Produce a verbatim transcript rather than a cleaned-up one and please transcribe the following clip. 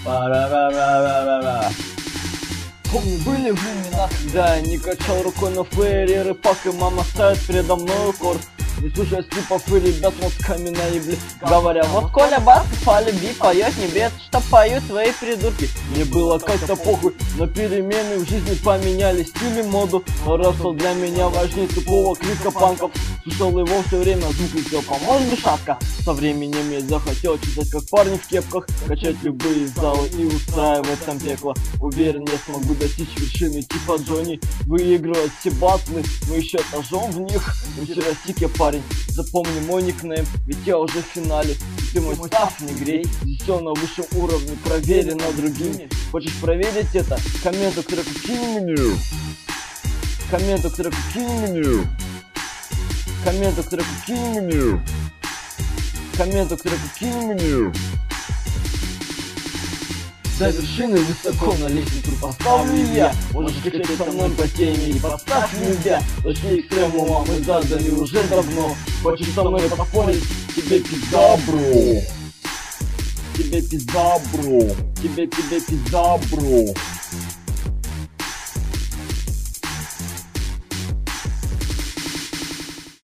Пара-ра-ра-ра-ра-ра. Помню, были времена, когда я не качал рукой на флеере рыбак, и мама ставит передо мной корт. Не слушая слипов и ребят мозгами наебли, говоря: вот Коля Басков о любви поет, не бед, что поют свои придурки. Мне было как-то похуй, но перемены в жизни поменяли стиль и моду. Но рэп стал для меня важнее тупого крика панков. Слушал его все время, звук летел, по-моему, душатка. Со временем я захотел читать, как парни в кепках, качать любые залы и устраивать там пекло. Уверен, я смогу достичь вершины типа Джонни, выигрывать все батлы, но еще этажом в них. Вчера стик я парень, запомни мой никнейм, ведь я уже в финале. Ты мой став, не грей, здесь все на высшем уровне, проверено другими. Хочешь проверить это? Комменту к треку кинь мне. Комменту к треку кинь мне. Комменту к треку кинь мне. Комменту к треку кинь мне. До вершины высоко на лестницу поставлю я. Можешь качать со мной по теме и поставь меня. Точнее экстремума мы задали уже давно. Хочешь со мной поспорить? Тебе пизда, бро. Тебе пизда, бро. Тебе, тебе пизда, бро.